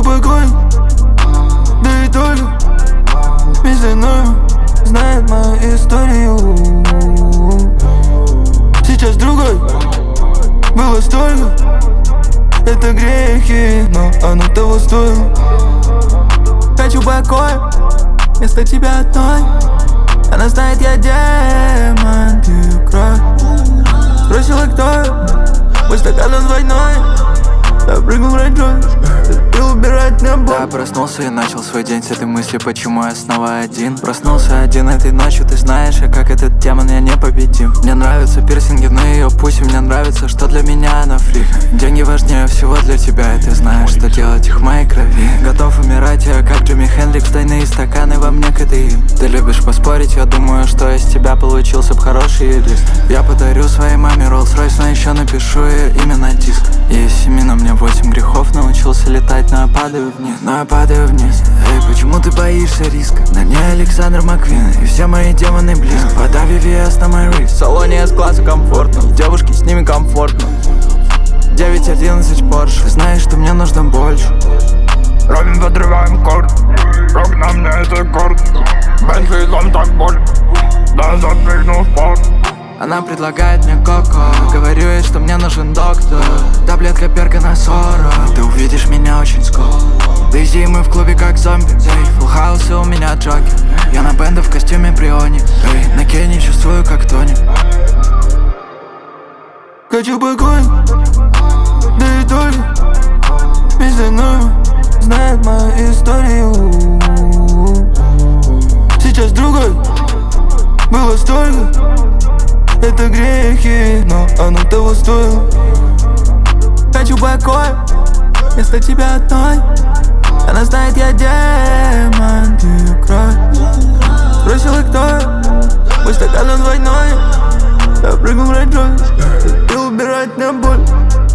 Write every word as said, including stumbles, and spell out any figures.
покой, да и только между нами знает мою историю. Сейчас другой, было столько, это грехи, но оно того стоило. Хочу покоя, вместо тебя одной. Она знает, я демон, ты кровь. Спросила, кто я, мой стакан он двойной. Я прыгнул в рейндж-ровер, ты убирать не буду. Да, проснулся и начал свой день с этой мысли, почему я снова один. Проснулся один этой ночью, ты знаешь, а как этот демон, я непобедим. Мне нравятся пирсинги на ее пусе, мне нравится, что для меня она фрик. Деньги важнее всего для тебя, и ты знаешь, что делать их в моей крови. Готов умирать я, как Джимми Хендрикс, тайные стаканы во мне кадеин. Ты любишь поспорить, я думаю, что из тебя получился б хороший юрист. Я подарю своей маме Rolls-Royce, но еще напишу ее имя на диск. Есть именно мне восемь грехов, научился летать, но я падаю вниз, но я падаю вниз. Эй, почему ты боишься риска? На мне Александр Маквин, и все мои демоны близко. Вода ви ви эс на мой риск. В салоне S-класса комфортно, девушки с ними комфортно. девять одиннадцать Porsche, знаешь, что мне нужно больше. Робин, подрываем корт, рок на мне это корт. Бентли, дом так боль, да запрыгнул в порт. Она предлагает мне коко, говорю ей, что мне нужен доктор. Таблетка перка на сорок, ты увидишь меня очень скоро. Дейзи, мы в клубе как зомби, эй, фулл хаус и у меня джокер. Я на бенде в костюме Бриони, эй, на Кенни чувствую как Тони. Хочу покой, да и только между нами знает мою историю. Сейчас другой, было столько, это грехи, но оно того стоило. Хочу покоя, вместо тебя одной. Она знает, я демон, ты кровь. Спросила, кто я, мой стакан он двойной. Я прыгнул в рейндж-ровер, ты убирать не боль.